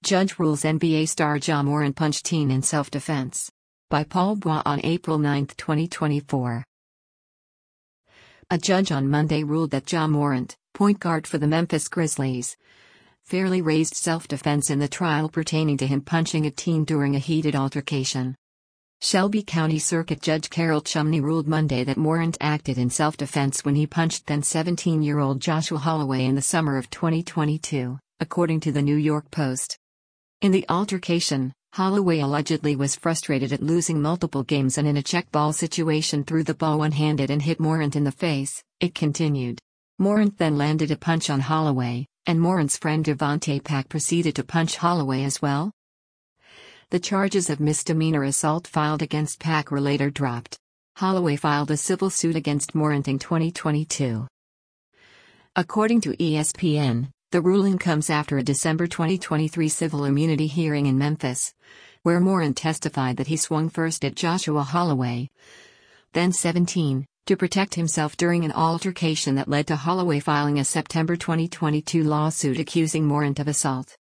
Judge rules NBA star Ja Morant punched teen in self-defense. By Paul Bois on April 9, 2024. A judge on Monday ruled that Ja Morant, point guard for the Memphis Grizzlies, fairly raised self-defense in the trial pertaining to him punching a teen during a heated altercation. Shelby County Circuit Judge Carol Chumney ruled Monday that Morant acted in self-defense when he punched then 17-year-old Joshua Holloway in the summer of 2022, according to the New York Post. In the altercation, Holloway allegedly was frustrated at losing multiple games and in a check ball situation threw the ball one-handed and hit Morant in the face, it continued. Morant then landed a punch on Holloway, and Morant's friend Devontae Pack proceeded to punch Holloway as well. The charges of misdemeanor assault filed against Pack were later dropped. Holloway filed a civil suit against Morant in 2022. According to ESPN, the ruling comes after a December 2023 civil immunity hearing in Memphis, where Morant testified that he swung first at Joshua Holloway, then 17, to protect himself during an altercation that led to Holloway filing a September 2022 lawsuit accusing Morant of assault.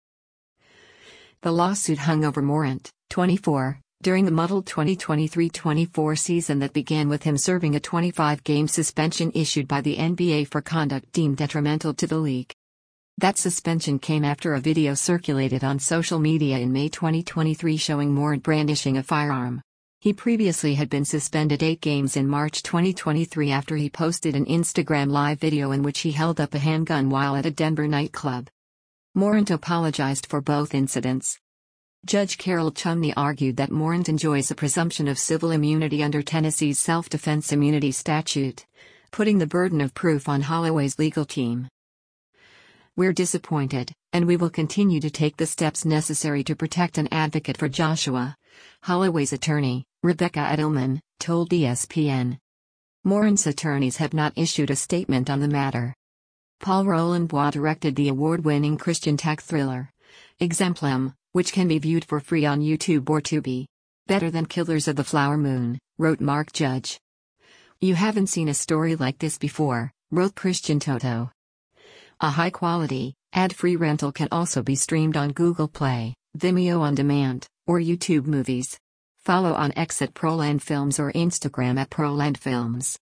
The lawsuit hung over Morant, 24, during the muddled 2023-24 season that began with him serving a 25-game suspension issued by the NBA for conduct deemed detrimental to the league. That suspension came after a video circulated on social media in May 2023 showing Morant brandishing a firearm. He previously had been suspended 8 games in March 2023 after he posted an Instagram Live video in which he held up a handgun while at a Denver nightclub. Morant apologized for both incidents. Judge Carol Chumney argued that Morant enjoys a presumption of civil immunity under Tennessee's self-defense immunity statute, putting the burden of proof on Holloway's legal team. "We're disappointed, and we will continue to take the steps necessary to protect and advocate for Joshua," Holloway's attorney, Rebecca Edelman, told ESPN. Morant's attorneys have not issued a statement on the matter. Paul Roland Bois directed the award-winning Christian tech thriller, Exemplum, which can be viewed for free on YouTube or Tubi. "Better than Killers of the Flower Moon," wrote Mark Judge. "You haven't seen a story like this before," wrote Christian Toto. A high-quality, ad-free rental can also be streamed on Google Play, Vimeo On Demand, or YouTube Movies. Follow on X at Proland Films or Instagram at Proland Films.